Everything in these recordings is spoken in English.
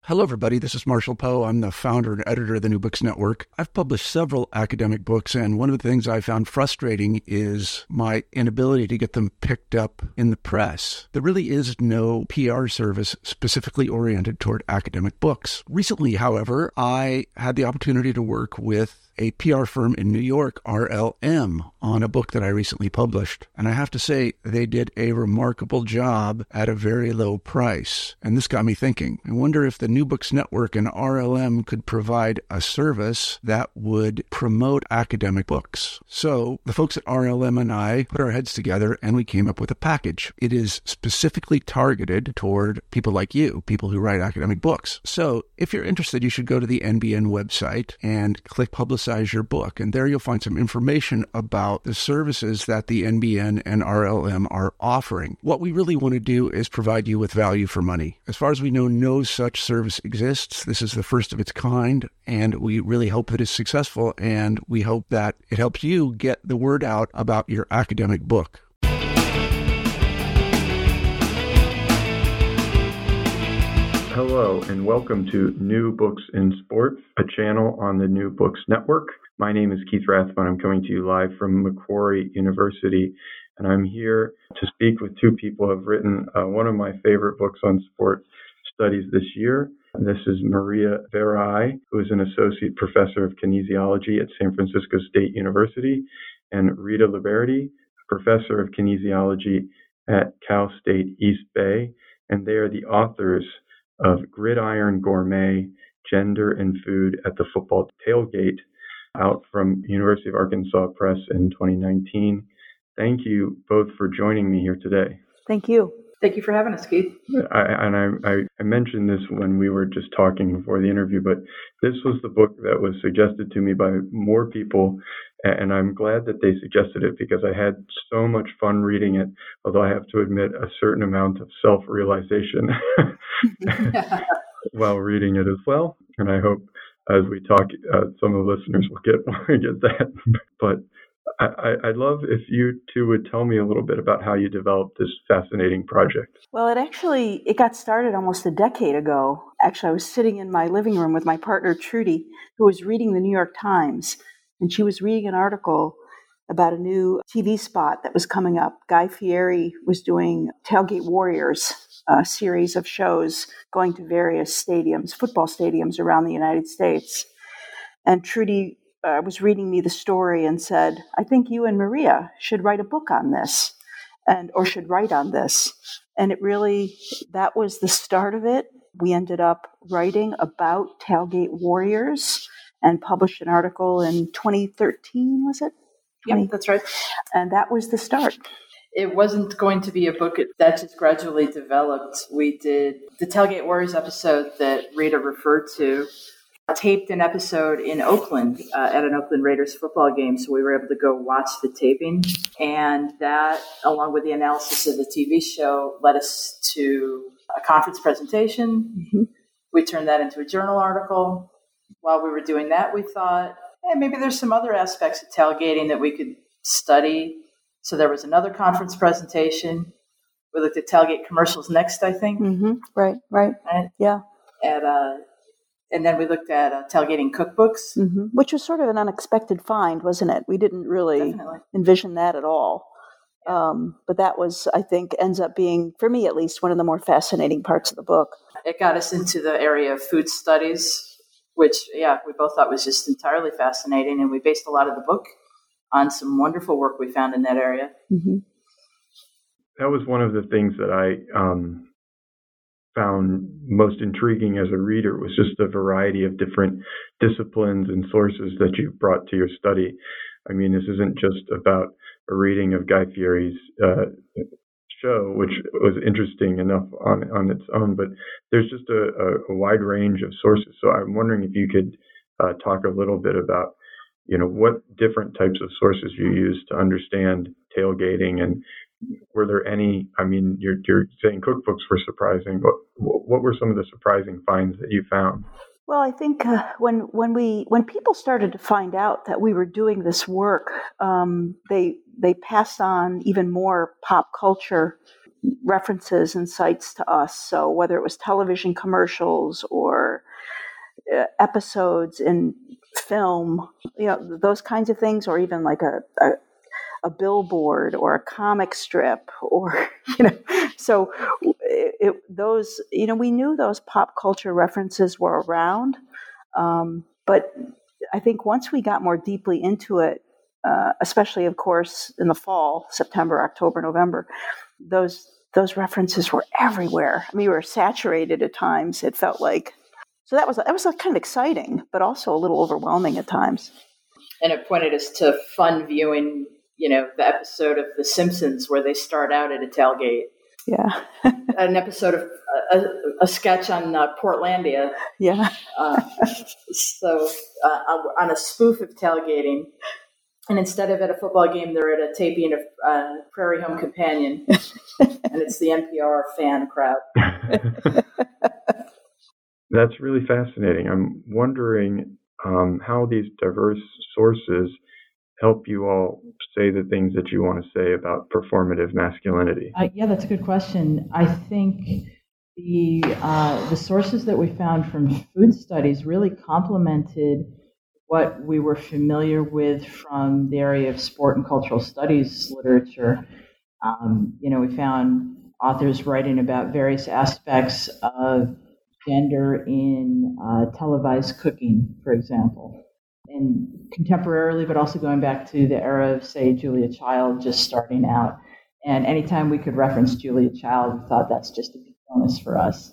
Hello, everybody. This is Marshall Poe. I'm the founder and editor of the New Books Network. I've published several academic books, and one of the things I found frustrating is my inability to get them picked up in the press. There really is no PR service specifically oriented toward academic books. Recently, however, I had the opportunity to work with a PR firm in New York, RLM, on a book that I recently published. And I have to say, they did a remarkable job at a very low price. And this got me thinking. I wonder if the New Books Network and RLM could provide a service that would promote academic books. So the folks at RLM and I put our heads together and we came up with a package. It is specifically targeted toward people like you, people who write academic books. So if you're interested, you should go to the NBN website and click Publicize Your Book. And there you'll find some information about the services that the NBN and RLM are offering. What we really want to do is provide you with value for money. As far as we know, no such service exists. This is the first of its kind, and we really hope that it's successful, and we hope that it helps you get the word out about your academic book. Hello, and welcome to New Books in Sports, a channel on the New Books Network. My name is Keith Rathbun. I'm coming to you live from Macquarie University, and I'm here to speak with two people who have written one of my favorite books on sport studies this year. This is Maria Verai, who is an associate professor of kinesiology at San Francisco State University, and Rita Liberti, professor of kinesiology at Cal State East Bay, and they are the authors of Gridiron Gourmet, Gender and Food at the Football Tailgate, out from University of Arkansas Press in 2019. Thank you both for joining me here today. Thank you. Thank you for having us, Keith. I mentioned this when we were just talking before the interview, but this was the book that was suggested to me by more people, and I'm glad that they suggested it because I had so much fun reading it, although I have to admit a certain amount of self-realization while reading it as well. And I hope as we talk, some of the listeners will get that. But I'd love if you two would tell me a little bit about how you developed this fascinating project. Well, it got started almost a decade ago. Actually, I was sitting in my living room with my partner, Trudy, who was reading the New York Times, and she was reading an article about a new TV spot that was coming up. Guy Fieri was doing Tailgate Warriors, a series of shows going to various stadiums, football stadiums around the United States. And Trudy was reading me the story and said, I think you and Maria should write a book on this, or should write on this. And that was the start of it. We ended up writing about Tailgate Warriors and published an article in 2013, was it? Yeah, that's right. And that was the start. It wasn't going to be a book that just gradually developed. We did the Tailgate Warriors episode that Rita referred to, taped an episode in Oakland at an Oakland Raiders football game. So we were able to go watch the taping. And that, along with the analysis of the TV show, led us to a conference presentation. Mm-hmm. We turned that into a journal article. While we were doing that, we thought, hey, maybe there's some other aspects of tailgating that we could study. So there was another conference presentation. We looked at tailgate commercials next, I think. Mm-hmm. Right. Yeah. And then we looked at tailgating cookbooks. Mm-hmm. Which was sort of an unexpected find, wasn't it? We didn't really envision that at all. But that was, I think, ends up being, for me at least, one of the more fascinating parts of the book. It got us into the area of food studies, which, we both thought was just entirely fascinating. And we based a lot of the book on some wonderful work we found in that area. Mm-hmm. That was one of the things that I found most intriguing as a reader, was just the variety of different disciplines and sources that you brought to your study. I mean, this isn't just about a reading of Guy Fieri's show, which was interesting enough on its own, but there's just a wide range of sources. So I'm wondering if you could talk a little bit about, what different types of sources you use to understand tailgating, and were there any, I mean, you're saying cookbooks were surprising, but what were some of the surprising finds that you found? Well, I think when people started to find out that we were doing this work, they passed on even more pop culture references and sites to us. So whether it was television commercials or episodes in film, those kinds of things, or even like a billboard or a comic strip, or so those we knew those pop culture references were around, but I think once we got more deeply into it, especially of course in the fall, September, October, November, those references were everywhere. I mean, we were saturated at times. It felt like. So that was kind of exciting, but also a little overwhelming at times. And it pointed us to fun viewing, the episode of The Simpsons where they start out at a tailgate. Yeah. An episode of a sketch on Portlandia. Yeah. On a spoof of tailgating. And instead of at a football game, they're at a taping of Prairie Home Companion. And it's the NPR fan crowd. That's really fascinating. I'm wondering how these diverse sources help you all say the things that you want to say about performative masculinity. Yeah, that's a good question. I think the sources that we found from food studies really complemented what we were familiar with from the area of sport and cultural studies literature. We found authors writing about various aspects of gender in televised cooking, for example, and contemporarily, but also going back to the era of, say, Julia Child just starting out. And anytime we could reference Julia Child, we thought that's just a big bonus for us.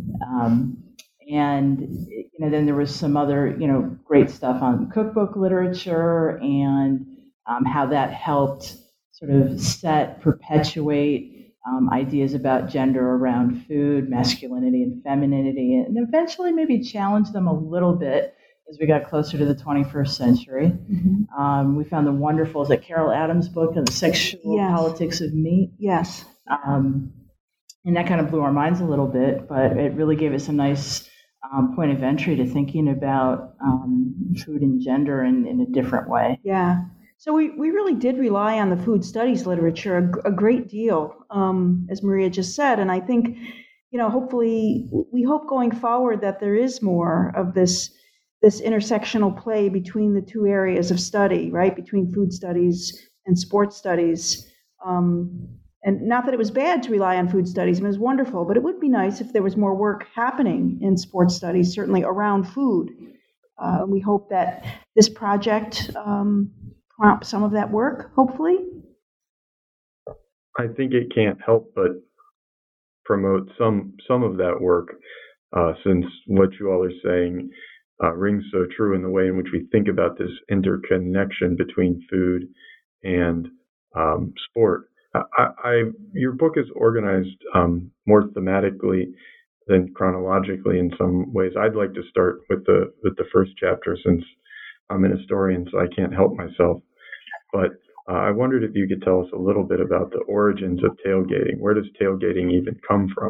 Then there was some other, great stuff on cookbook literature and how that helped sort of perpetuate ideas about gender around food, masculinity and femininity, and eventually maybe challenge them a little bit as we got closer to the 21st century. Mm-hmm. We found the wonderful, is that Carol Adams' book on the sexual politics of meat? Yes. And that kind of blew our minds a little bit, but it really gave us a nice point of entry to thinking about food and gender in a different way. Yeah. So we really did rely on the food studies literature a great deal, as Maria just said. And I think, hopefully, we hope going forward that there is more of this intersectional play between the two areas of study, right, between food studies and sports studies. And not that it was bad to rely on food studies, it was wonderful, but it would be nice if there was more work happening in sports studies, certainly around food. We hope that this project prompt some of that work, hopefully. I think it can't help but promote some of that work, since what you all are saying rings so true in the way in which we think about this interconnection between food and sport. Your book is organized more thematically than chronologically in some ways. I'd like to start with the first chapter, since I'm an historian, so I can't help myself. But I wondered if you could tell us a little bit about the origins of tailgating. Where does tailgating even come from?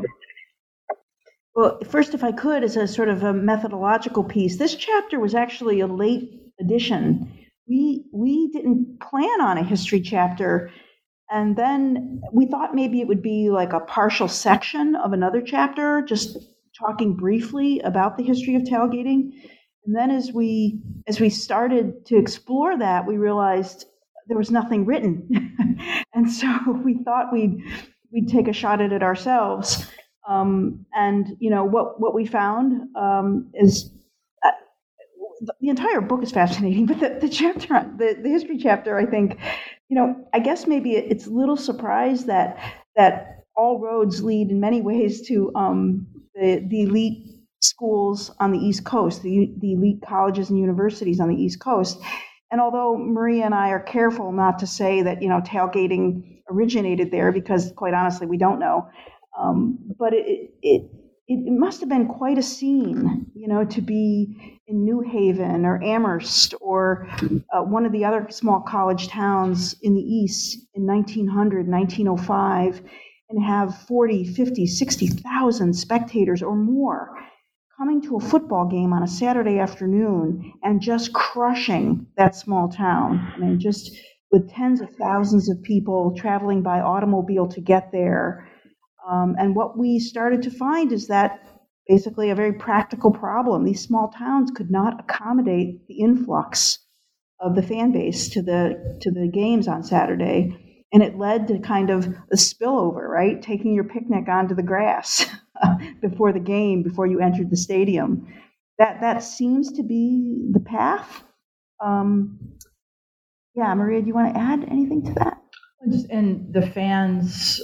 Well, first, if I could, as a sort of a methodological piece, this chapter was actually a late addition. We didn't plan on a history chapter, and then we thought maybe it would be like a partial section of another chapter, just talking briefly about the history of tailgating. And then as we started to explore that, we realized there was nothing written. And so we thought we'd take a shot at it ourselves. And what we found is the entire book is fascinating, but the chapter, the history chapter, I think, I guess maybe it's a little surprised that all roads lead in many ways to the elite schools on the East Coast, the elite colleges and universities on the East Coast. And although Maria and I are careful not to say that, tailgating originated there, because quite honestly, we don't know. But it must have been quite a scene, to be in New Haven or Amherst or one of the other small college towns in the East in 1900, 1905, and have 40, 50, 60,000 spectators or more coming to a football game on a Saturday afternoon and just crushing that small town. I mean, just with tens of thousands of people traveling by automobile to get there. And what we started to find is that basically a very practical problem. These small towns could not accommodate the influx of the fan base to the games on Saturday. And it led to kind of a spillover, right? Taking your picnic onto the grass before the game, before you entered the stadium. That seems to be the path. Yeah, Maria, do you want to add anything to that? And the fans,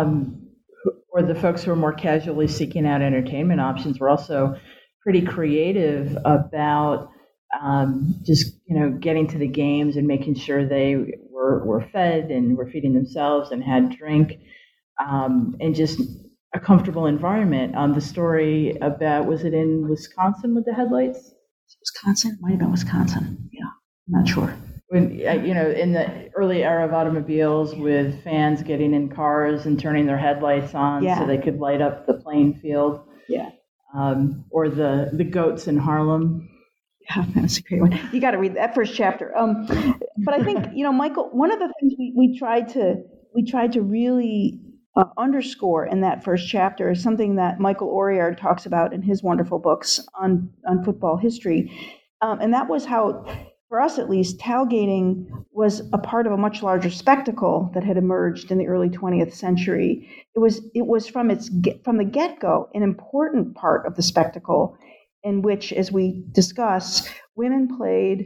or the folks who are more casually seeking out entertainment options, were also pretty creative about just getting to the games and making sure they were fed and were feeding themselves and had drink, and just a comfortable environment. The story about, was it in Wisconsin with the headlights? Wisconsin? It might have been Wisconsin. Yeah, I'm not sure. When, in the early era of automobiles, with fans getting in cars and turning their headlights on so they could light up the playing field. Yeah. Or the goats in Harlem. Yeah, that's a great one. You got to read that first chapter. But I think, Michael, one of the things we tried to really underscore in that first chapter is something that Michael Oriard talks about in his wonderful books on football history. And that was how, for us at least, tailgating was a part of a much larger spectacle that had emerged in the early 20th century. It was from the get-go an important part of the spectacle, in which, as we discuss, women played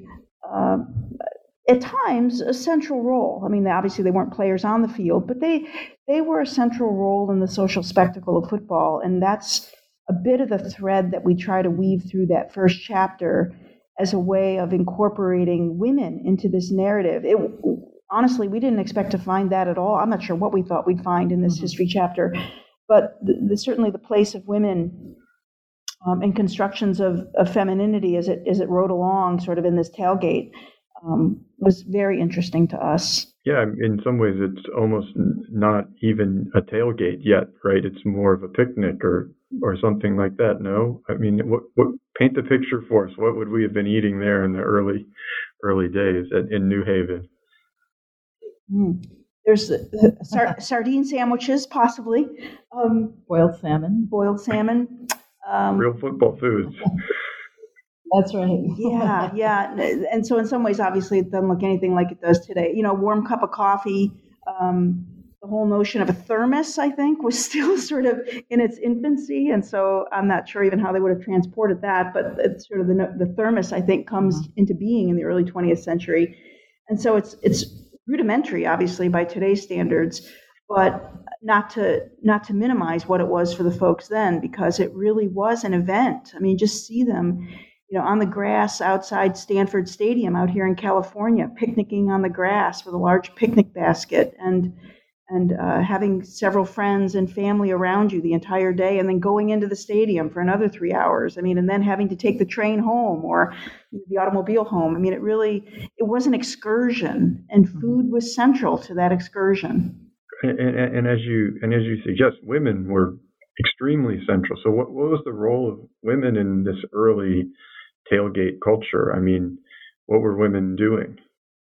at times a central role. I mean, obviously they weren't players on the field, but they were a central role in the social spectacle of football, and that's a bit of the thread that we try to weave through that first chapter as a way of incorporating women into this narrative. Honestly, we didn't expect to find that at all. I'm not sure what we thought we'd find in this history chapter, but certainly the place of women and constructions of femininity as it rode along sort of in this tailgate was very interesting to us. Yeah, in some ways it's almost not even a tailgate yet, right? It's more of a picnic or something like that, no? I mean, what paint the picture for us. What would we have been eating there in the early days in New Haven? There's sardine sandwiches, possibly. Boiled salmon. Real football foods. That's right. Yeah. And so in some ways, obviously, it doesn't look anything like it does today. Warm cup of coffee. The whole notion of a thermos, I think, was still sort of in its infancy. And so I'm not sure even how they would have transported that. But it's sort of the thermos, I think, comes into being in the early 20th century. And so it's rudimentary, obviously, by today's standards, but not to minimize what it was for the folks then, because it really was an event. I mean, just see them, on the grass outside Stanford Stadium out here in California, picnicking on the grass with a large picnic basket and having several friends and family around you the entire day, and then going into the stadium for another 3 hours. I mean, and then having to take the train home or the automobile home. I mean, it was an excursion, and food was central to that excursion. And as you suggest, women were extremely central. So what was the role of women in this early tailgate culture? I mean, what were women doing?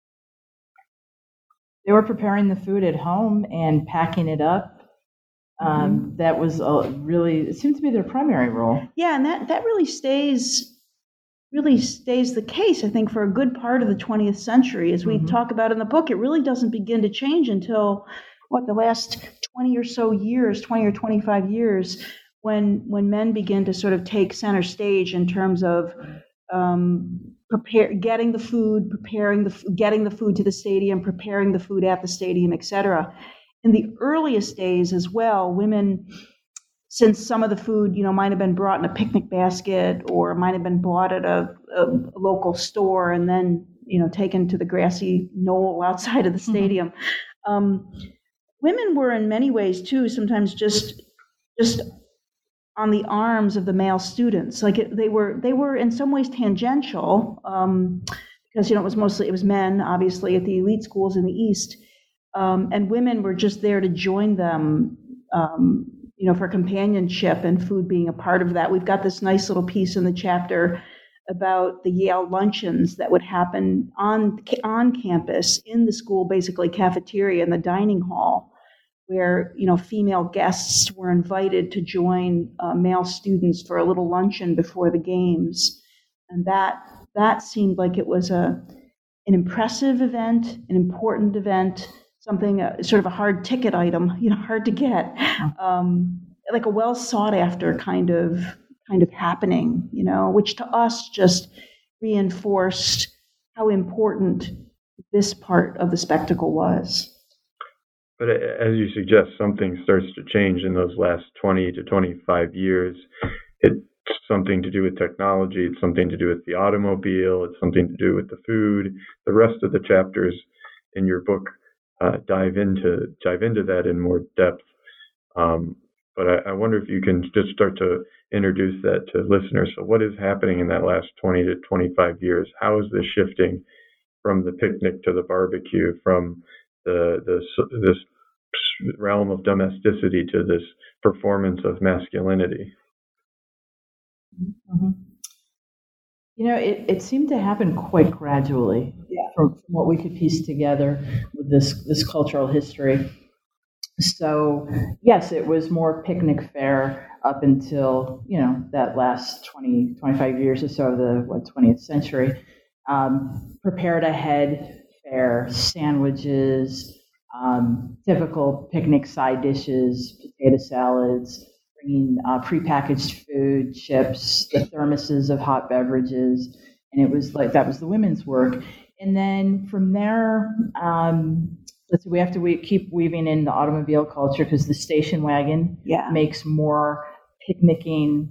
They were preparing the food at home and packing it up. That was it seemed to be their primary role. Yeah, and that really stays the case, I think, for a good part of the 20th century. As we talk about in the book, it really doesn't begin to change until the last 20 or so years, 20 or 25 years, when men begin to sort of take center stage in terms of getting the food to the stadium, preparing the food at the stadium, etc. In the earliest days as well, women, since some of the food, might have been brought in a picnic basket or might have been bought at a local store and then, taken to the grassy knoll outside of the stadium. Women were in many ways too, sometimes just on the arms of the male students. Like they were in some ways tangential, because it was men, obviously, at the elite schools in the East, and women were just there to join them, for companionship and food being a part of that. We've got this nice little piece in the chapter about the Yale luncheons that would happen on campus in the school, basically cafeteria in the dining hall, where female guests were invited to join male students for a little luncheon before the games, and that seemed like it was an impressive event, an important event, something sort of a hard ticket item, hard to get, like a well sought after kind of happening, which to us just reinforced how important this part of the spectacle was. But as you suggest, something starts to change in those last 20 to 25 years. It's something to do with technology. It's something to do with the automobile. It's something to do with the food. The rest of the chapters in your book dive into that in more depth. But I wonder if you can just start to introduce that to listeners. So what is happening in that last 20 to 25 years? How is this shifting from the picnic to the barbecue, from this realm of domesticity to this performance of masculinity? Mm-hmm. It seemed to happen quite gradually, from what we could piece together with this cultural history. So, yes, it was more picnic fare up until, that last 20, 25 years or so of the 20th century. Prepared ahead fare, sandwiches, typical picnic side dishes, potato salads, bringing prepackaged food, chips, the thermoses of hot beverages. And it was like that was the women's work. And then from there, we have to keep weaving in the automobile culture, because the station wagon makes more picnicking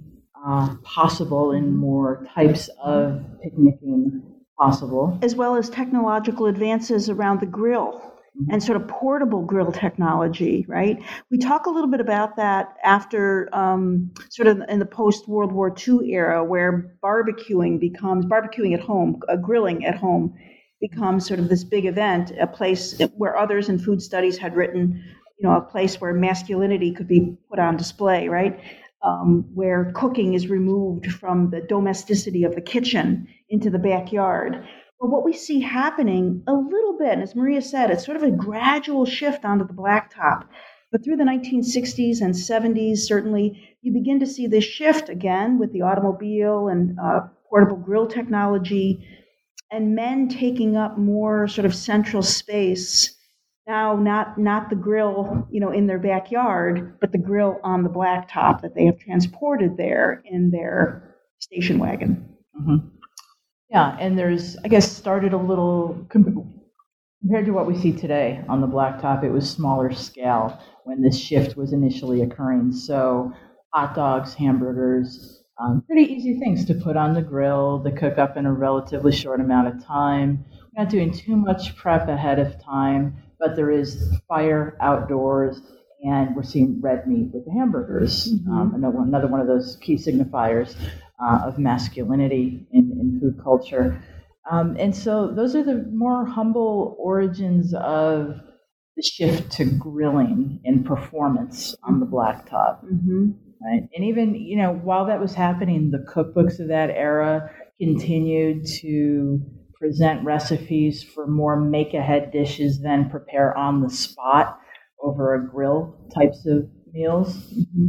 possible and more types of picnicking possible. As well as technological advances around the grill and sort of portable grill technology, right? We talk a little bit about that after sort of in the post-World War II era, where barbecuing at home, grilling at home, becomes sort of this big event, a place where others in food studies had written, a place where masculinity could be put on display, right? Where cooking is removed from the domesticity of the kitchen into the backyard. Well, what we see happening a little bit, as Maria said, it's sort of a gradual shift onto the blacktop. But through the 1960s and 70s, certainly, you begin to see this shift again with the automobile and portable grill technology, and men taking up more sort of central space. Now, not the grill, in their backyard, but the grill on the blacktop that they have transported there in their station wagon. Mm-hmm. Yeah, and there's, I guess, started a little, compared to what we see today on the blacktop, it was smaller scale when this shift was initially occurring. So hot dogs, hamburgers, pretty easy things to put on the grill, to cook up in a relatively short amount of time. We're not doing too much prep ahead of time, but there is fire outdoors, and we're seeing red meat with the hamburgers, another one of those key signifiers of masculinity in food culture. And so those are the more humble origins of the shift to grilling and performance on the blacktop. Mm-hmm. Right? And even, while that was happening, the cookbooks of that era continued to present recipes for more make-ahead dishes than prepare on the spot over a grill types of meals. Mm-hmm.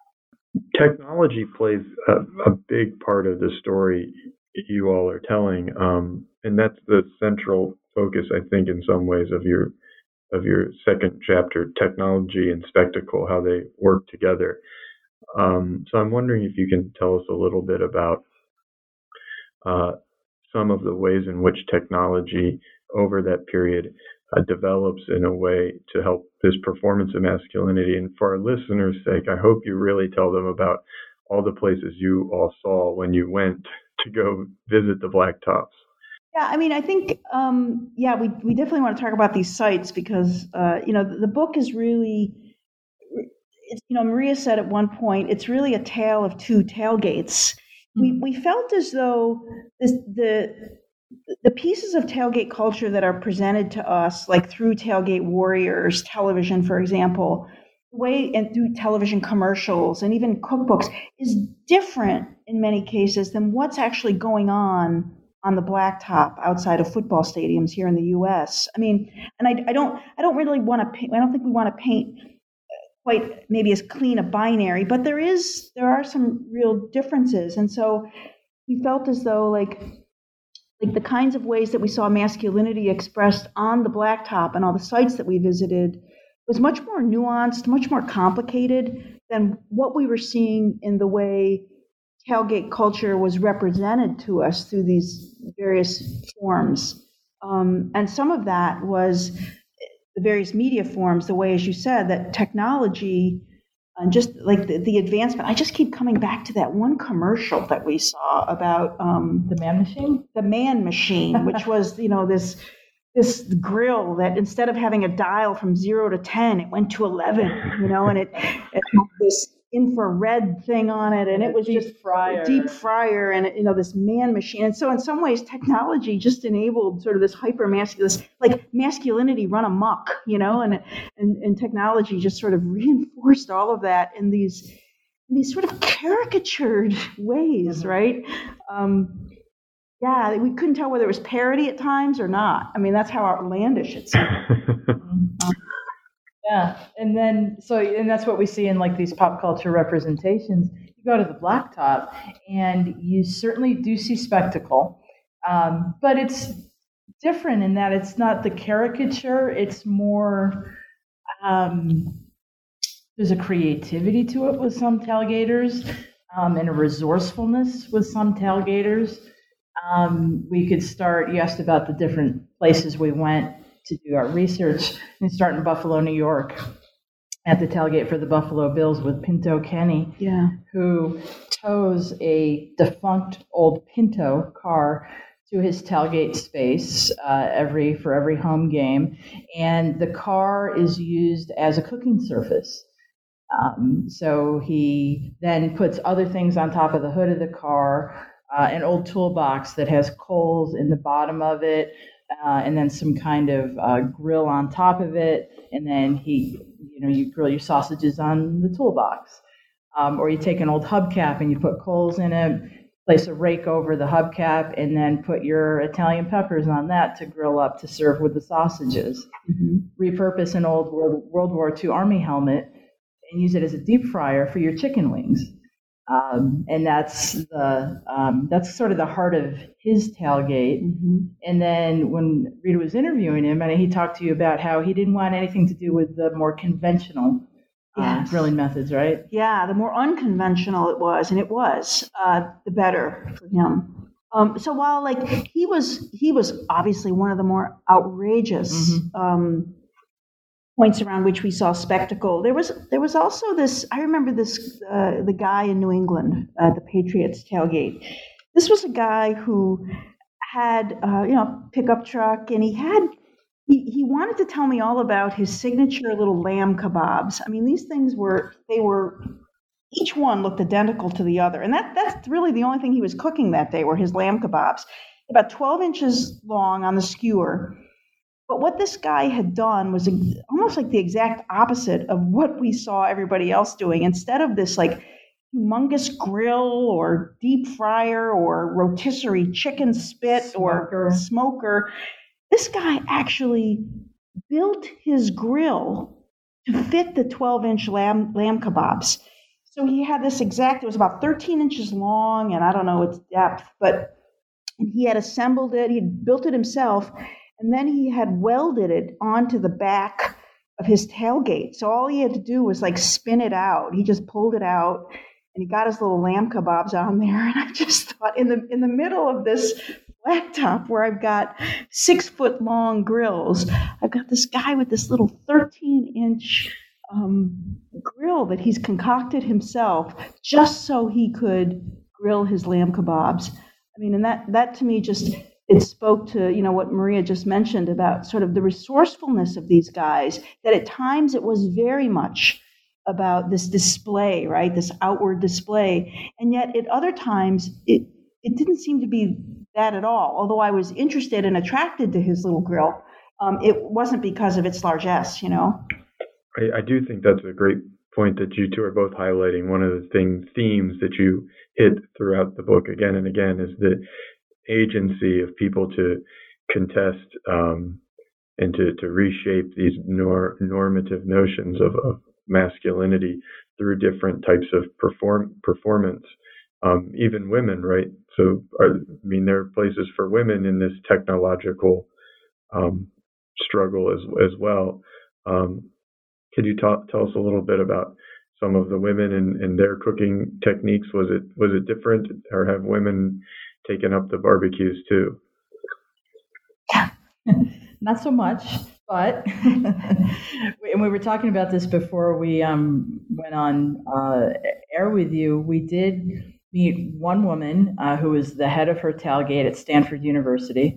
Technology plays a big part of the story you all are telling, and that's the central focus, I think, in some ways of your second chapter, technology and spectacle, how they work together. So I'm wondering if you can tell us a little bit about some of the ways in which technology over that period develops in a way to help this performance of masculinity. And for our listeners' sake, I hope you really tell them about all the places you all saw when you went to go visit the blacktops. Yeah, I mean, I think, we definitely want to talk about these sites because, the book is really, Maria said at one point, it's really a tale of two tailgates. Mm-hmm. We felt as though the pieces of tailgate culture that are presented to us, like through Tailgate Warriors television, for example, and through television commercials and even cookbooks, is different in many cases than what's actually going on the blacktop outside of football stadiums here in the U.S. I mean, and I don't really want to paint. I don't think we want to paint quite maybe as clean a binary, but there are some real differences. And so we felt as though like the kinds of ways that we saw masculinity expressed on the blacktop and all the sites that we visited was much more nuanced, much more complicated than what we were seeing in the way tailgate culture was represented to us through these various forms. And some of that was the various media forms, the way, as you said, that technology and just like the advancement. I just keep coming back to that one commercial that we saw about the man machine. The man machine, which was this grill that instead of having a dial from 0 to 10, it went to 11. And it had this infrared thing on it, and it was just a deep fryer, and this man machine. And so in some ways technology just enabled sort of this hyper masculine, like masculinity run amok, and technology just sort of reinforced all of that in these sort of caricatured ways, right? Yeah, we couldn't tell whether it was parody at times or not. I mean, that's how outlandish it seemed. Yeah, and that's what we see in like these pop culture representations. You go to the blacktop, and you certainly do see spectacle, but it's different in that it's not the caricature. It's more there's a creativity to it with some tailgaters, and a resourcefulness with some tailgaters. We could start. You asked about the different places we went to do our research, and start in Buffalo, New York, at the tailgate for the Buffalo Bills with Pinto Kenny, who tows a defunct old Pinto car to his tailgate space for every home game, and the car is used as a cooking surface. So he then puts other things on top of the hood of the car, an old toolbox that has coals in the bottom of it, and then some kind of grill on top of it, and then you grill your sausages on the toolbox. Or you take an old hubcap and you put coals in it, place a rake over the hubcap, and then put your Italian peppers on that to grill up to serve with the sausages. Mm-hmm. Repurpose an old World War II Army helmet and use it as a deep fryer for your chicken wings. And that's sort of the heart of his tailgate. Mm-hmm. And then when Rita was interviewing him, and he talked to you about how he didn't want anything to do with the more conventional grilling methods, right? Yeah, the more unconventional it was, the better for him. So while like he was obviously one of the more outrageous points around which we saw spectacle, there was also this. I remember this the guy in New England at the Patriots tailgate. This was a guy who had a pickup truck, and he wanted to tell me all about his signature little lamb kebabs. I mean, these things were each one looked identical to the other, and that's really the only thing he was cooking that day were his lamb kebabs, about 12 inches long on the skewer. But what this guy had done was almost like the exact opposite of what we saw everybody else doing. Instead of this like humongous grill or deep fryer or rotisserie chicken spit or smoker, this guy actually built his grill to fit the 12-inch lamb kebabs. So he had this it was about 13 inches long, and I don't know its depth, but he had assembled it, he'd built it himself, and then he had welded it onto the back of his tailgate. So all he had to do was like spin it out. He just pulled it out, and he got his little lamb kebabs on there. And I just thought, in the middle of this blacktop where I've got 6-foot-long grills, I've got this guy with this little 13-inch grill that he's concocted himself just so he could grill his lamb kebabs. I mean, and that to me just, it spoke to, what Maria just mentioned about sort of the resourcefulness of these guys, that at times it was very much about this display, right? This outward display. And yet at other times, it didn't seem to be that at all. Although I was interested and attracted to his little grill, it wasn't because of its largesse, I do think that's a great point that you two are both highlighting. One of the themes that you hit throughout the book again and again is the agency of people to contest and to reshape these normative notions of masculinity through different types of performance. Even women, right? So, there are places for women in this technological struggle as well. Could you tell us a little bit about some of the women and their cooking techniques? Was it different, or have women taken up the barbecues too? Not so much, but and we were talking about this before we went on air with you. We did meet one woman who was the head of her tailgate at Stanford University,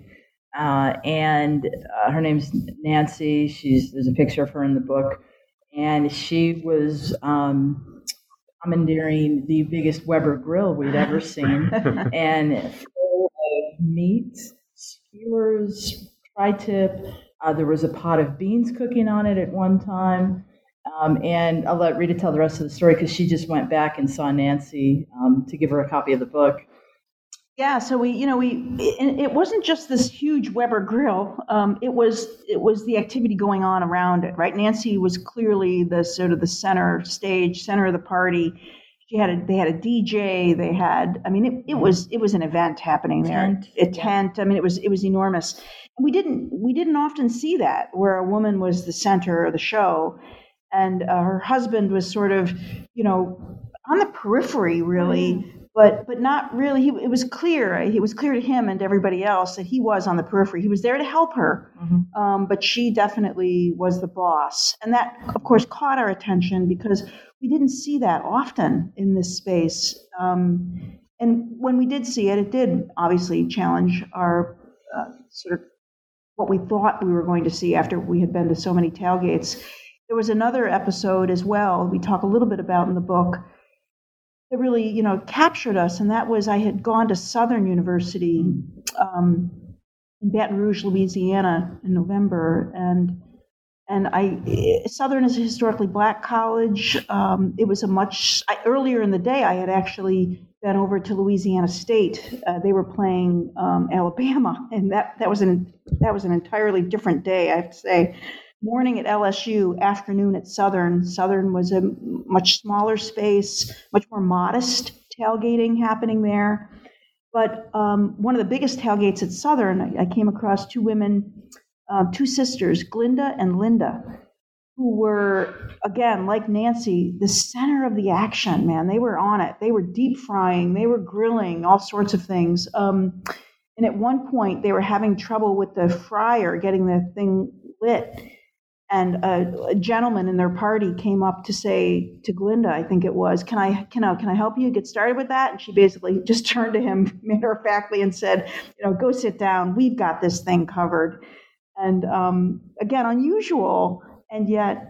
and her name's Nancy. There's a picture of her in the book, and she was commandeering the biggest Weber grill we'd ever seen, and full of meat, skewers, tri-tip. There was a pot of beans cooking on it at one time. And I'll let Rita tell the rest of the story because she just went back and saw Nancy to give her a copy of the book. Yeah, so it wasn't just this huge Weber grill. It was the activity going on around it, right? Nancy was clearly the sort of the center of the party. They had a DJ. They had, it was an event happening there. Tent. It was enormous. We didn't often see that where a woman was the center of the show. And her husband was sort of, on the periphery, really, but not really. It was clear. It was clear to him and to everybody else that he was on the periphery. He was there to help her, but she definitely was the boss. And that, of course, caught our attention because we didn't see that often in this space. And when we did see it, it did obviously challenge our sort of what we thought we were going to see after we had been to so many tailgates. There was another episode as well we talk a little bit about in the book that really, captured us, and that was I had gone to Southern University in Baton Rouge, Louisiana in November, and Southern is a historically black college. It was earlier in the day I had actually been over to Louisiana State. They were playing Alabama, and that was an entirely different day, I have to say. Morning at LSU, afternoon at Southern. Southern was a much smaller space, much more modest tailgating happening there. But one of the biggest tailgates at Southern, I came across two women, two sisters, Glinda and Linda, who were, again, like Nancy, the center of the action, man. They were on it. They were deep frying. They were grilling, all sorts of things. And at one point, they were having trouble with the fryer, getting the thing lit. And a gentleman in their party came up to say to Glinda, I think it was, can I help you get started with that? And she basically just turned to him matter-of-factly and said, go sit down. We've got this thing covered. And again, unusual and yet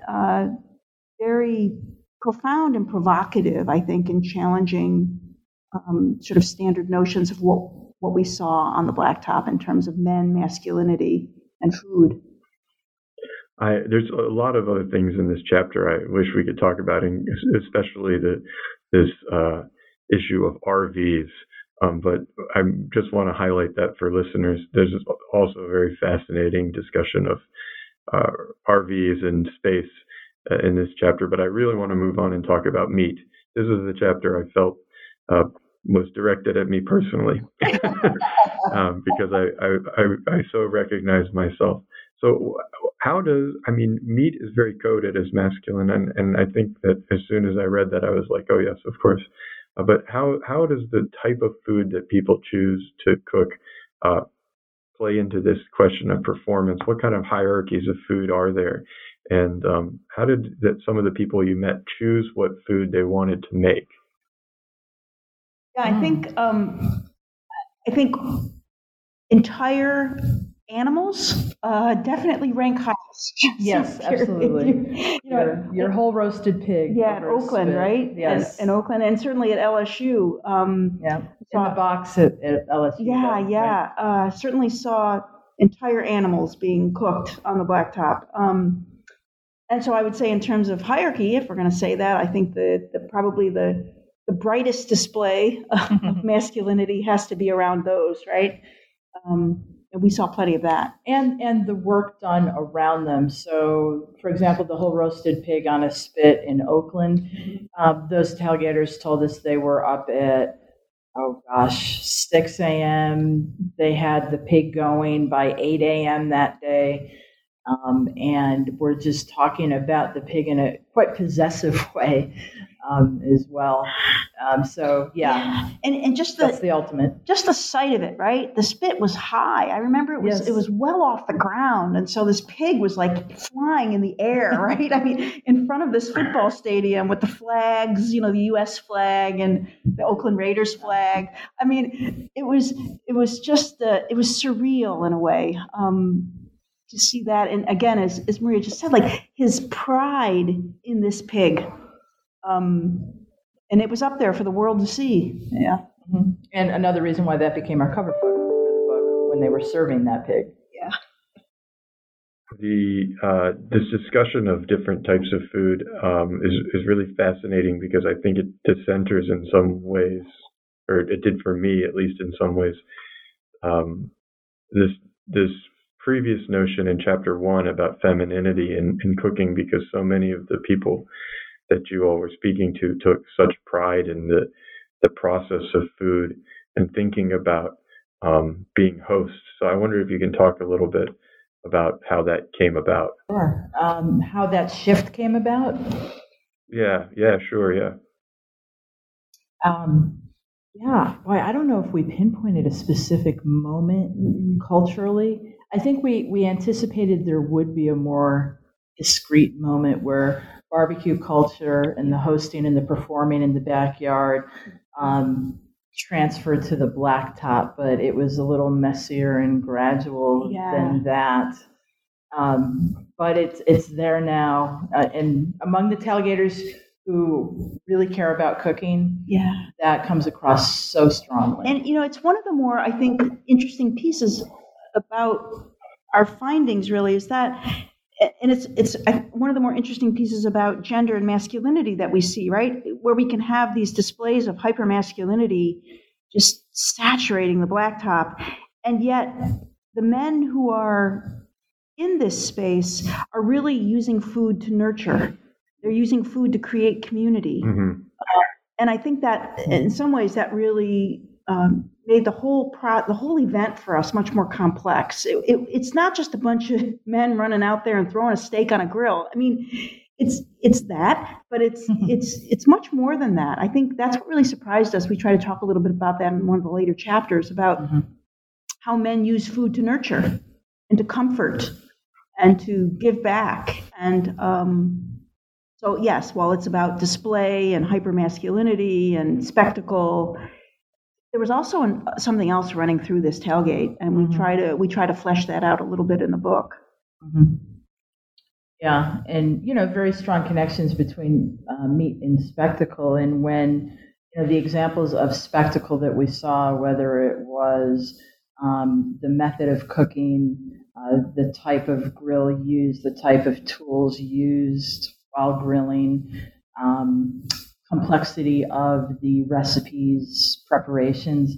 very profound and provocative, I think, in challenging sort of standard notions of what we saw on the blacktop in terms of men, masculinity, and food. There's a lot of other things in this chapter I wish we could talk about, and especially this issue of RVs. But I just want to highlight that for listeners. There's also a very fascinating discussion of RVs and space in this chapter. But I really want to move on and talk about meat. This is the chapter I felt was directed at me personally because I so recognize myself. So meat is very coded as masculine, and I think that as soon as I read that, I was like, oh yes, of course. But how does the type of food that people choose to cook play into this question of performance? What kind of hierarchies of food are there? And how did some of the people you met choose what food they wanted to make? Yeah, I think entire animals definitely rank highest. Yes, absolutely. Your whole roasted pig. Yeah, in Oakland, right? Yes. In Oakland, and certainly at LSU. In the box at LSU. Yeah. Right? Certainly saw entire animals being cooked on the blacktop. And so I would say in terms of hierarchy, if we're going to say that, I think probably the brightest display of masculinity has to be around those, right? And we saw plenty of that. And the work done around them. So, for example, the whole roasted pig on a spit in Oakland, those tailgaters told us they were up at, 6 a.m. They had the pig going by 8 a.m. that day. And we're just talking about the pig in a quite possessive way as well. So, yeah. And just that's the ultimate. Just the sight of it, right? The spit was high. I remember it was well off the ground. And so this pig was like flying in the air, right? I mean, in front of this football stadium with the flags, the U.S. flag and the Oakland Raiders flag. I mean, it was surreal in a way. To see that, and again, as Maria just said, like his pride in this pig, and it was up there for the world to see. Yeah, mm-hmm. And another reason why that became our cover photo for the book when they were serving that pig. Yeah. This discussion of different types of food is really fascinating because I think it dissenters in some ways, or it did for me at least in some ways. This previous notion in chapter 1 about femininity in cooking, because so many of the people that you all were speaking to took such pride in the process of food and thinking about being hosts. So I wonder if you can talk a little bit about how that came about. Sure. How that shift came about? Yeah, sure, yeah. Well, I don't know if we pinpointed a specific moment culturally. I think we anticipated there would be a more discrete moment where barbecue culture and the hosting and the performing in the backyard transferred to the blacktop, but it was a little messier and gradual than that. But it's there now, and among the tailgaters who really care about cooking, that comes across so strongly. And it's one of the more, I think, interesting pieces about our findings really is that, and it's one of the more interesting pieces about gender and masculinity that we see, right? Where we can have these displays of hypermasculinity just saturating the blacktop, and yet the men who are in this space are really using food to nurture. They're using food to create community. Mm-hmm. And I think that in some ways that really made the whole event for us much more complex. It's not just a bunch of men running out there and throwing a steak on a grill. I mean, it's that, but it's much more than that. I think that's what really surprised us. We try to talk a little bit about that in one of the later chapters about how men use food to nurture and to comfort and to give back. And so yes, while it's about display and hypermasculinity and spectacle, there was also something else running through this tailgate, and we try to flesh that out a little bit in the book. Mm-hmm. Yeah, and very strong connections between meat and spectacle. And when the examples of spectacle that we saw, whether it was the method of cooking, the type of grill used, the type of tools used while grilling, complexity of the recipes, preparations.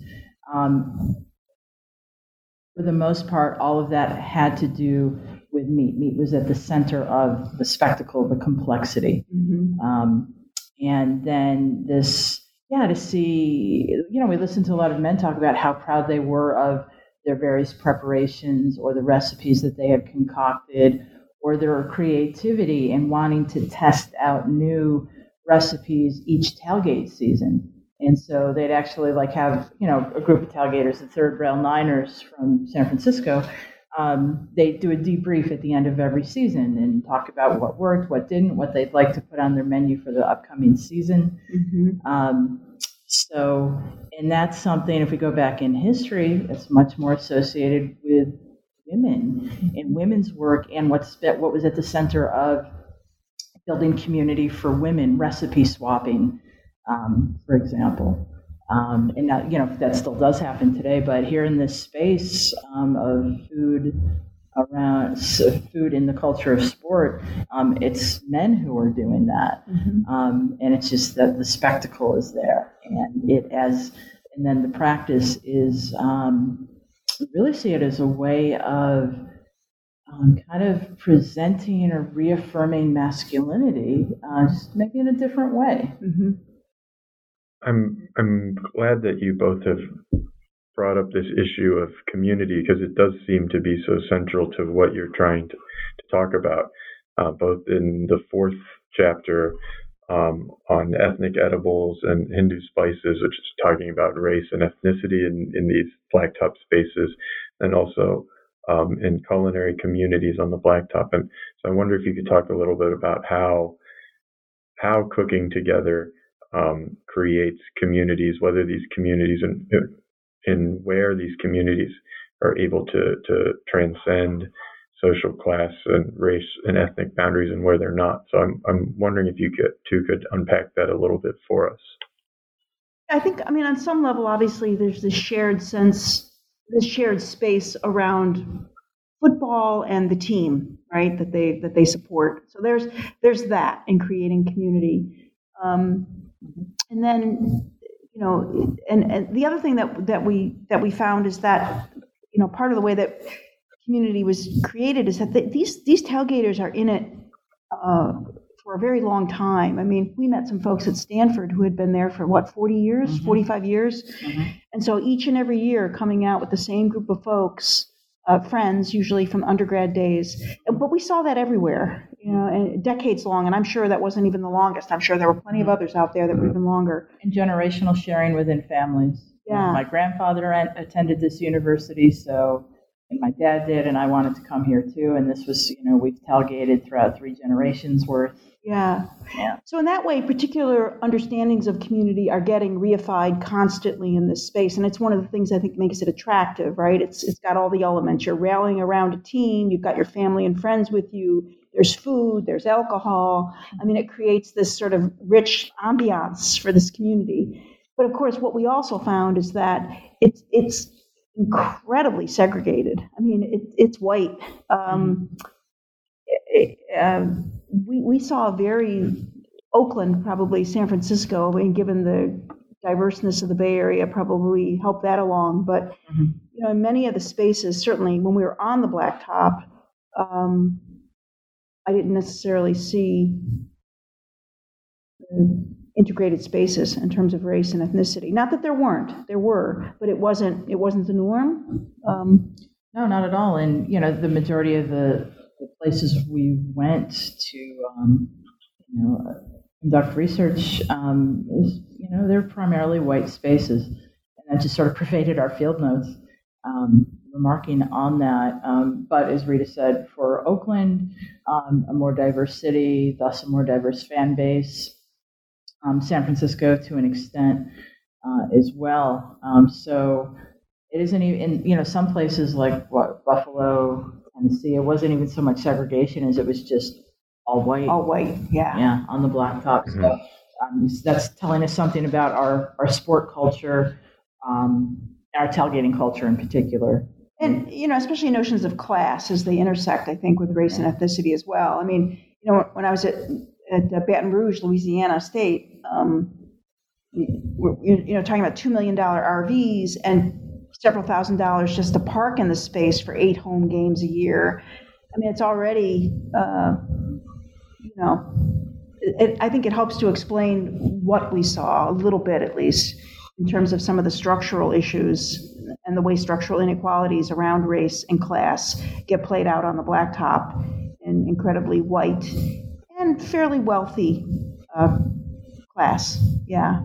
For the most part, all of that had to do with meat. Meat was at the center of the spectacle, the complexity. Mm-hmm. And then this, to see, we listened to a lot of men talk about how proud they were of their various preparations or the recipes that they had concocted, or their creativity in wanting to test out new recipes each tailgate season. And so they'd actually have, a group of tailgaters, the Third Rail Niners from San Francisco. They do a debrief at the end of every season and talk about what worked, what didn't, what they'd like to put on their menu for the upcoming season. Mm-hmm. And that's something, if we go back in history, it's much more associated with women and women's work and what was at the center of building community for women, recipe swapping, for example. And now, that still does happen today, but here in this space of food in the culture of sport, it's men who are doing that. Mm-hmm. And it's just that the spectacle is there, and then the practice is really see it as a way of kind of presenting or reaffirming masculinity, just maybe in a different way. Mm-hmm. I'm glad that you both have brought up this issue of community, because it does seem to be so central to what you're trying to talk about, both in the fourth chapter on ethnic edibles and Hindu spices, which is talking about race and ethnicity in these blacktop spaces, and also in culinary communities on the blacktop. And so I wonder if you could talk a little bit about how cooking together creates communities, whether these communities and where these communities are able to transcend social class and race and ethnic boundaries, and where they're not. So I'm wondering if you could unpack that a little bit for us. I think, on some level, obviously, there's this shared sense, this shared space around football and the team, right? That they support. So there's that in creating community, and then and the other thing that we found is that part of the way that community was created is that these tailgaters are in it for a very long time. We met some folks at Stanford who had been there for 40 years, 45 years. And so each and every year coming out with the same group of folks, friends, usually from undergrad days. But we saw that everywhere, and decades long. And I'm sure that wasn't even the longest. I'm sure there were plenty of others out there that were even longer. And generational sharing within families. Yeah. My grandfather attended this university, and my dad did, and I wanted to come here too. And this was, we've tailgated throughout 3 generations worth. Yeah. So in that way, particular understandings of community are getting reified constantly in this space. And it's one of the things I think makes it attractive, right? It's got all the elements. You're rallying around a team. You've got your family and friends with you. There's food. There's alcohol. It creates this sort of rich ambiance for this community. But of course, what we also found is that it's incredibly segregated. It's white. We saw Oakland, probably San Francisco, given the diverseness of the Bay Area, probably helped that along. But in many of the spaces, certainly when we were on the blacktop, I didn't necessarily see integrated spaces in terms of race and ethnicity. Not that there weren't, there were, but it wasn't the norm. No, not at all. And the majority of the places we went to, conduct research is, they're primarily white spaces, and that just sort of pervaded our field notes, remarking on that. But as Rita said, for Oakland, a more diverse city, thus a more diverse fan base. San Francisco to an extent as well. So it isn't even, some places like Buffalo, Tennessee, it wasn't even so much segregation as it was just all white. All white, yeah. Yeah, on the blacktop. Mm-hmm. So that's telling us something about our sport culture, our tailgating culture in particular. And, especially notions of class as they intersect, I think, with race and ethnicity as well. When I was at Baton Rouge, Louisiana State, we're talking about $2 million RVs and several $1,000s just to park in the space for 8 home games a year. It's already, I think it helps to explain what we saw a little bit, at least, in terms of some of the structural issues and the way structural inequalities around race and class get played out on the blacktop in incredibly white and fairly wealthy class. Yeah.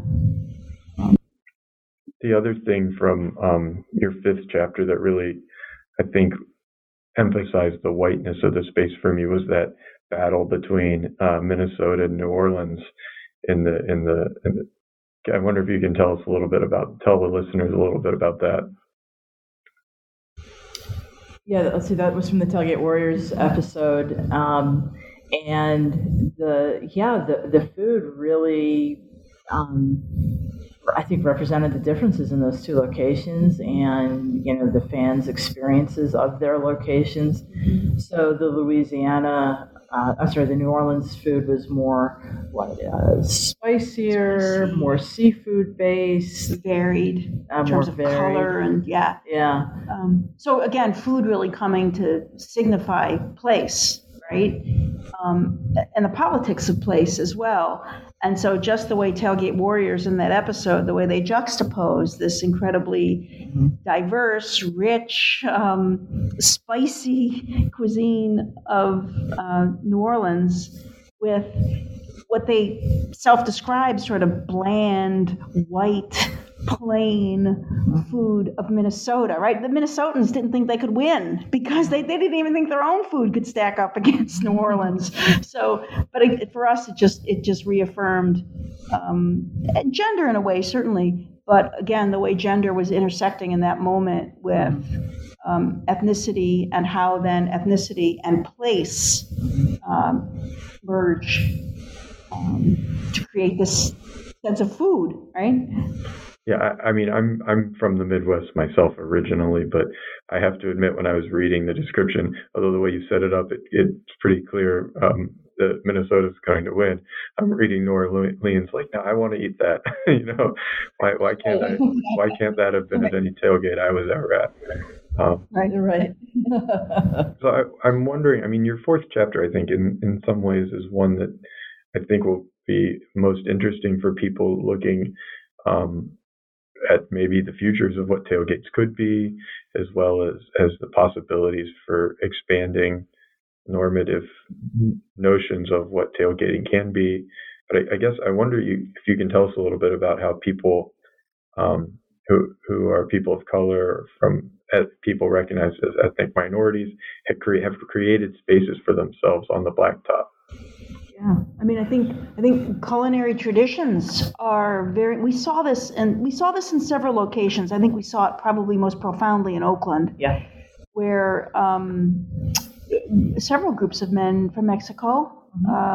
The other thing from your 5th chapter that really, I think, emphasized the whiteness of the space for me was that battle between Minnesota and New Orleans in the. I wonder if you can tell the listeners a little bit about that. Yeah, let's see. That was from the Tailgate Warriors episode, and the food really, I think, represented the differences in those 2 locations, and the fans' experiences of their locations. So the Louisiana the New Orleans food was more spicier, Spicy. more seafood based, varied in terms of color and yeah. So again, food really coming to signify place, right? And the politics of place as well. And so just the way Tailgate Warriors in that episode, the way they juxtapose this incredibly diverse, rich, spicy cuisine of New Orleans with what they self-describe sort of bland, white, plain food of Minnesota, right? The Minnesotans didn't think they could win because they didn't even think their own food could stack up against New Orleans. So, but for us, it just reaffirmed gender in a way, certainly. But again, the way gender was intersecting in that moment with ethnicity, and how then ethnicity and place merge to create this sense of food, right? Yeah, I mean, I'm from the Midwest myself originally, but I have to admit, when I was reading the description, although the way you set it up, it's pretty clear that Minnesota's going to win. I'm reading New Orleans like, no, I want to eat that. Why can't that have been at any tailgate I was ever at? Right. So I'm wondering. I mean, your fourth chapter, I think, in some ways, is one that I think will be most interesting for people looking at maybe the futures of what tailgates could be, as well as the possibilities for expanding normative notions of what tailgating can be. But I guess I wonder if you can tell us a little bit about how people who are people of color, from people recognized as ethnic minorities, have created spaces for themselves on the blacktop. Yeah, I mean, I think culinary traditions are very. We saw this in several locations. I think we saw it probably most profoundly in Oakland. Yeah, where several groups of men from Mexico,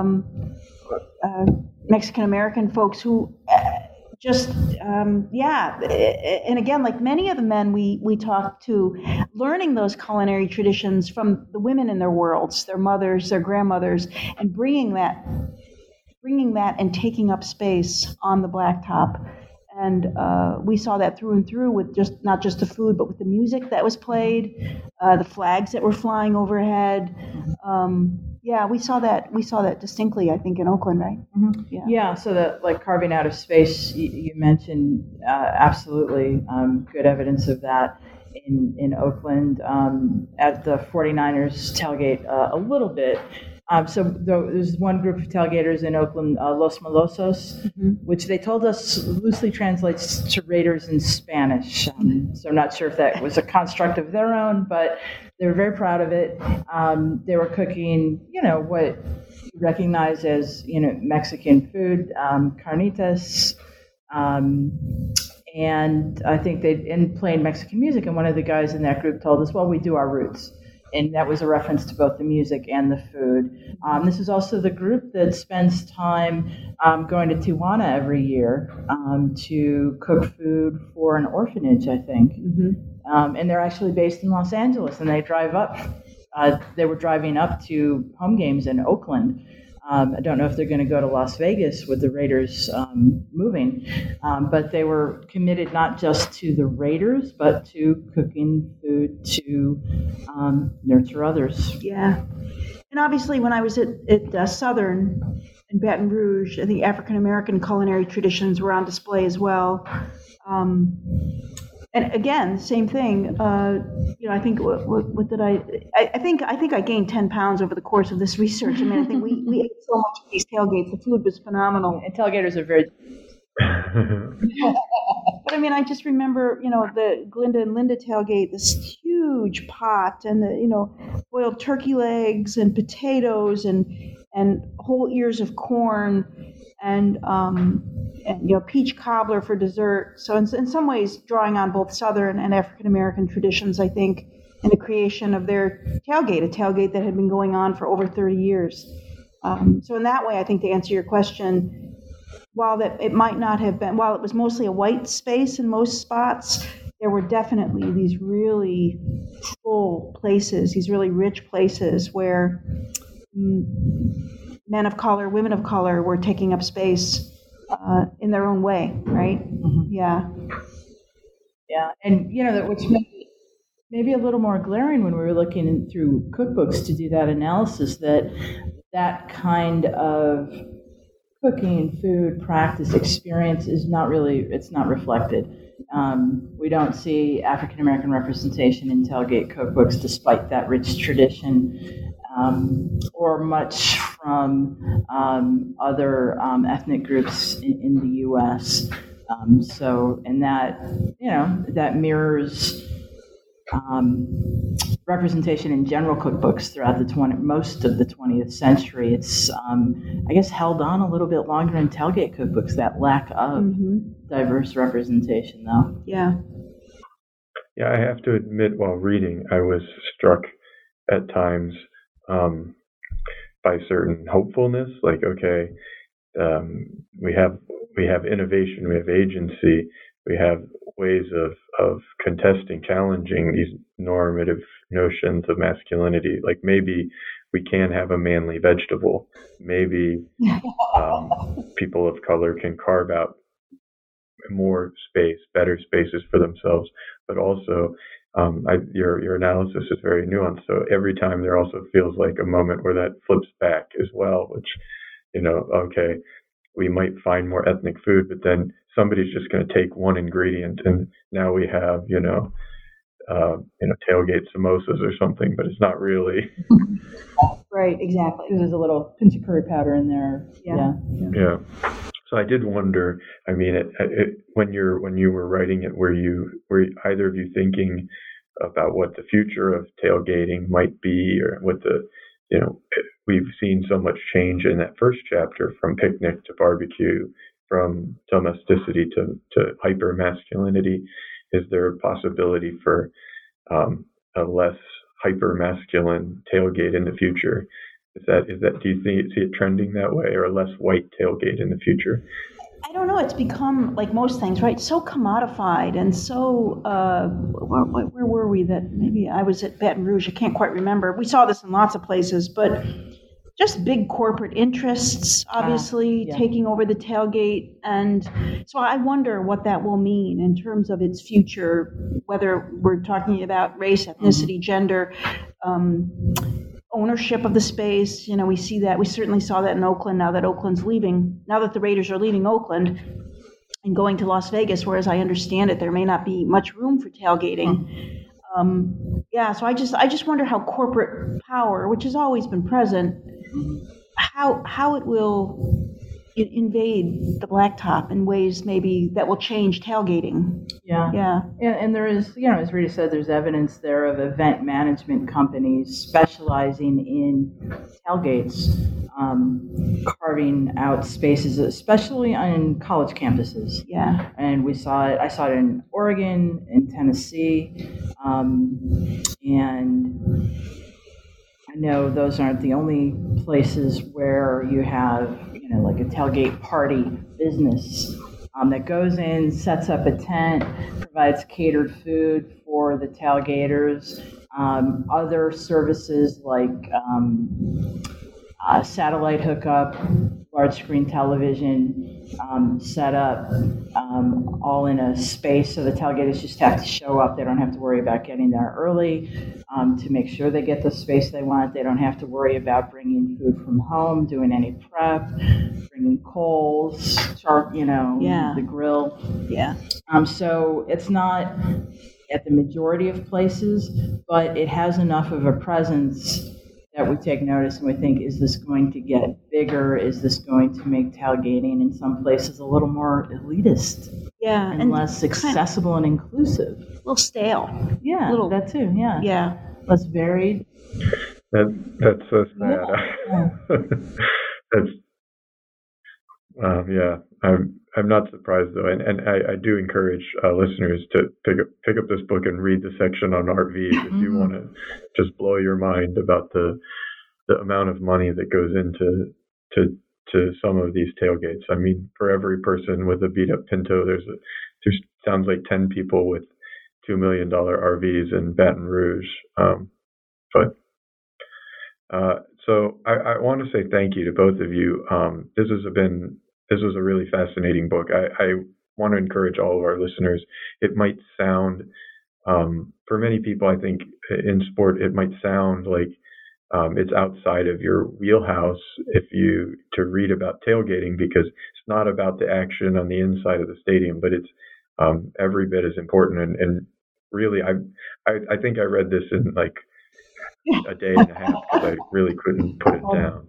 Mexican American folks who and again, like many of the men we talked to, learning those culinary traditions from the women in their worlds, their mothers, their grandmothers, and bringing that and taking up space on the blacktop. And we saw that through and through with not just the food, but with the music that was played, the flags that were flying overhead. We saw that distinctly, I think, in Oakland, right? Mm-hmm. Yeah. So that, like, carving out of space, you mentioned, absolutely good evidence of that in Oakland, at the 49ers tailgate a little bit. So there's one group of tailgaters in Oakland, Los Malosos, which they told us loosely translates to Raiders in Spanish. So I'm not sure if that was a construct of their own, but they were very proud of it. They were cooking, what you recognize as, Mexican food, carnitas, and I think they'd playing Mexican music. And one of the guys in that group told us, well, we do our roots. And that was a reference to both the music and the food. This is also the group that spends time going to Tijuana every year to cook food for an orphanage, I think. And they're actually based in Los Angeles, and they drive up. They were driving up to home games in Oakland. I don't know if they're going to go to Las Vegas with the Raiders moving, but they were committed not just to the Raiders, but to cooking food to nurture others. Yeah. And obviously, when I was at Southern in Baton Rouge, I think African American culinary traditions were on display as well. And again, same thing. I think what did I think I gained 10 pounds over the course of this research. I mean, I think we ate so much at these tailgates. The food was phenomenal. And tailgaters are very. But I mean, I just remember, the Glinda and Linda tailgate, this huge pot, and boiled turkey legs and potatoes and whole ears of corn and peach cobbler for dessert. So in some ways, drawing on both Southern and African American traditions, I think, in the creation of their tailgate, a tailgate that had been going on for over 30 years. So in that way, I think, to answer your question, while it was mostly a white space in most spots, there were definitely these really full places, these really rich places where men of color, women of color were taking up space in their own way, right? Mm-hmm. Yeah. Yeah, and which maybe a little more glaring when we were looking through cookbooks to do that analysis, that kind of cooking, food, practice, experience is it's not reflected. We don't see African American representation in tailgate cookbooks despite that rich tradition, or much from other ethnic groups in the U.S. And that mirrors representation in general cookbooks throughout most of the 20th century. It's, I guess, held on a little bit longer in tailgate cookbooks, that lack of diverse representation, though. Yeah. Yeah, I have to admit, while reading, I was struck at times by certain hopefulness. Like, okay, we have innovation, we have agency, we have ways of contesting, challenging these normative notions of masculinity. Like, maybe we can have a manly vegetable. Maybe people of color can carve out more space, better spaces for themselves. But also, your analysis is very nuanced. So every time there also feels like a moment where that flips back as well, which, okay, we might find more ethnic food, but then somebody's just going to take one ingredient, and now we have, tailgate samosas or something, but it's not really. Right, exactly. There's a little pinch of curry powder in there. Yeah. So I did wonder. I mean, when you were writing it, were either of you thinking about what the future of tailgating might be, or what we've seen so much change in that first chapter, from picnic to barbecue, from domesticity to hyper masculinity. Is there a possibility for a less hyper masculine tailgate in the future? Is that do you see it trending that way, or a less white tailgate in the future? I don't know. It's become, like most things, right, so commodified and so, where were we? That maybe I was at Baton Rouge. I can't quite remember. We saw this in lots of places, but just big corporate interests, obviously, taking over the tailgate. And so I wonder what that will mean in terms of its future, whether we're talking about race, ethnicity, gender, ownership of the space. We see that. We certainly saw that in Oakland, now that the Raiders are leaving Oakland and going to Las Vegas, whereas I understand it, there may not be much room for tailgating. So I just wonder how corporate power, which has always been present, how it will invade the blacktop in ways maybe that will change tailgating. Yeah. And there is, as Rita said, there's evidence there of event management companies specializing in tailgates, carving out spaces, especially on college campuses. Yeah. And I saw it in Oregon, in Tennessee, and I know those aren't the only places where you have, like a tailgate party business that goes in, sets up a tent, provides catered food for the tailgaters. Other services like satellite hookup, large screen television, set up all in a space, so the tailgaters just have to show up. They don't have to worry about getting there early to make sure they get the space they want. They don't have to worry about bringing food from home, doing any prep, bringing coals, the grill. Yeah. So it's not at the majority of places, but it has enough of a presence that we take notice and we think, is this going to get bigger? Is this going to make tailgating in some places a little more elitist? Yeah. And less accessible and inclusive? A little stale. Yeah, that too, yeah. Yeah. Less varied. That's so sad. That's, I'm not surprised though, and I do encourage listeners to pick up this book and read the section on RVs if you want to just blow your mind about the amount of money that goes into some of these tailgates. I mean, for every person with a beat up Pinto, there's sounds like 10 people with $2 million RVs in Baton Rouge. So I want to say thank you to both of you. This was a really fascinating book. I want to encourage all of our listeners. It might sound, for many people, I think in sport, it might sound like it's outside of your wheelhouse to read about tailgating, because it's not about the action on the inside of the stadium, but it's every bit as important. And really, I think I read this in like a day and a half because I really couldn't put it down.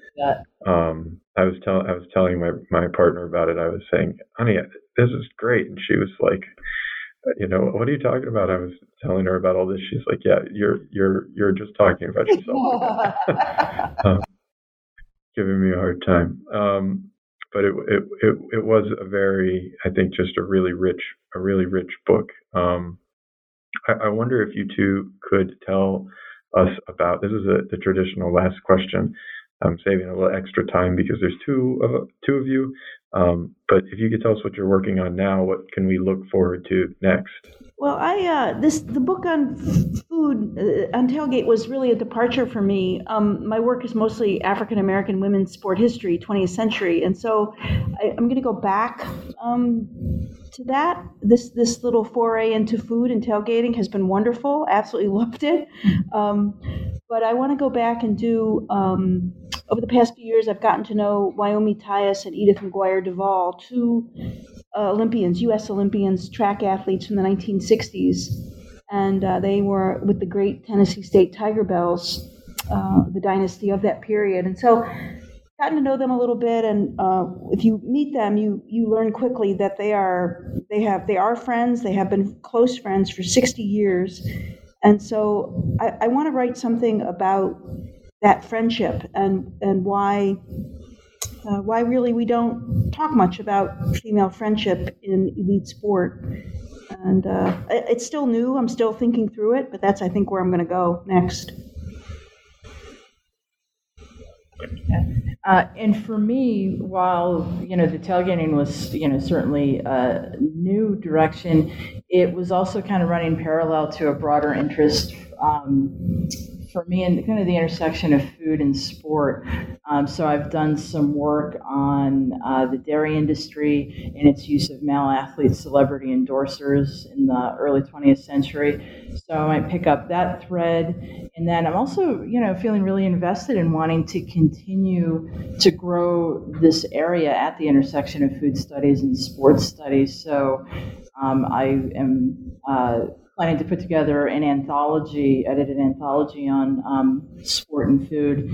I was telling my partner about it. I was saying, honey, this is great, and she was like, what are you talking about? I was telling her about all this. She's like, yeah, you're just talking about yourself. Giving me a hard time. But it was a very, I think, just a really rich book. I wonder if you two could tell us about, this is the traditional last question. I'm saving a little extra time because there's two of you. But if you could tell us what you're working on now, what can we look forward to next? Well, the book on food on Tailgate was really a departure for me. My work is mostly African American women's sport history, 20th century, and so I'm going to go back to that. This little foray into food and tailgating has been wonderful. Absolutely loved it. But I want to go back and do. Over the past few years, I've gotten to know Wyoming Tyus and Edith McGuire Duvall, two Olympians, U.S. Olympians, track athletes from the 1960s. And they were with the great Tennessee State Tiger Bells, the dynasty of that period. And so gotten to know them a little bit. And if you meet them, you learn quickly that they are friends. They have been close friends for 60 years. And so I want to write something about that friendship and why really we don't talk much about female friendship in elite sport. And it's still new. I'm still thinking through it, but that's, I think, where I'm going to go next. And for me, while the tailgating was certainly a new direction, it was also kind of running parallel to a broader interest for me in kind of the intersection of food and sport. So I've done some work on the dairy industry and its use of male athlete celebrity endorsers in the early 20th century. So I might pick up that thread. And then I'm also, feeling really invested in wanting to continue to grow this area at the intersection of food studies and sports studies. So I am planning to put together an edited anthology on sport and food.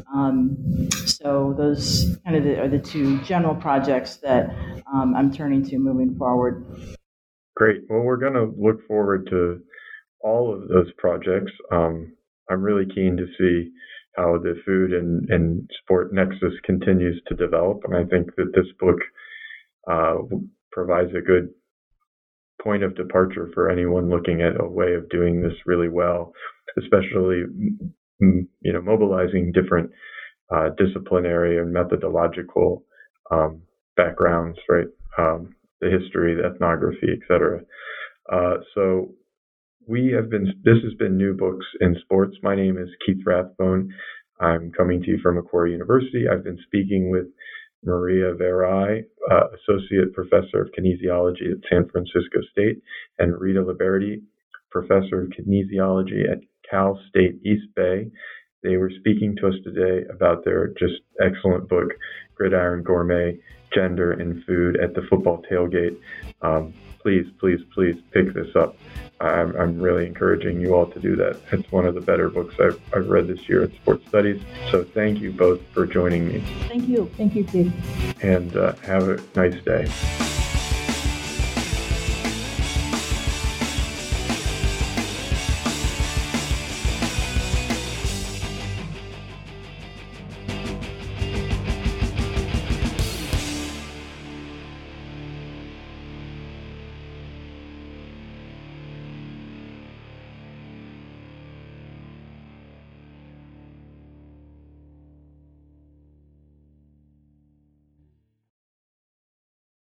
So those kind of are the two general projects that I'm turning to moving forward. Great. Well, we're going to look forward to all of those projects. I'm really keen to see how the food and sport nexus continues to develop. And I think that this book provides a good point of departure for anyone looking at a way of doing this really well, especially mobilizing different disciplinary and methodological backgrounds, right? The history, the ethnography, etc. So this has been New Books in Sports. My name is Keith Rathbone. I'm coming to you from Macquarie University. I've been speaking with Maria Verai, Associate Professor of Kinesiology at San Francisco State, and Rita Liberti, Professor of Kinesiology at Cal State East Bay. They were speaking to us today about their just excellent book, Gridiron Gourmet, Gender in Food at the Football Tailgate. Please pick this up. I'm really encouraging you all to do that. It's one of the better books I've read this year in sports studies. So thank you both for joining me. Thank you. Thank you, Keith. And have a nice day.